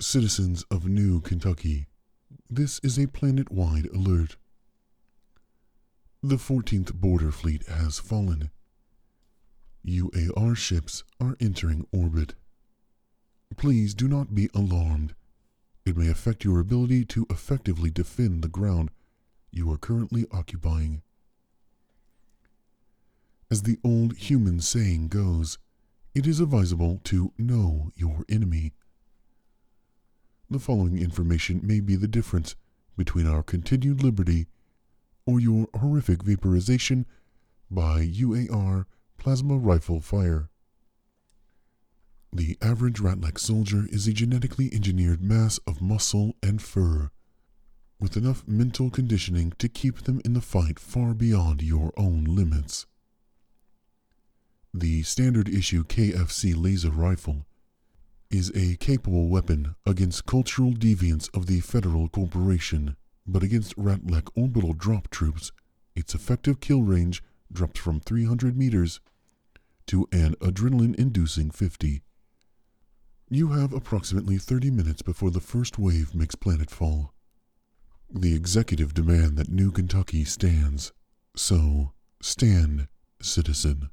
Citizens of New Kentucky, this is a planet-wide alert. The 14th Border Fleet has fallen. UAR ships are entering orbit. Please do not be alarmed. It may affect your ability to effectively defend the ground you are currently occupying. As the old human saying goes, it is advisable to know your enemy. The following information may be the difference between our continued liberty or your horrific vaporization by UAR plasma rifle fire. The average Rattlek soldier is a genetically engineered mass of muscle and fur, with enough mental conditioning to keep them in the fight far beyond your own limits. The standard issue KFC laser rifle is a capable weapon against cultural deviants of the Federal Corporation, but against Rattlek orbital drop troops, its effective kill range drops from 300 meters to an adrenaline-inducing 50. You have approximately 30 minutes before the first wave makes planetfall. The executive demand that New Kentucky stands. So, stand, citizen.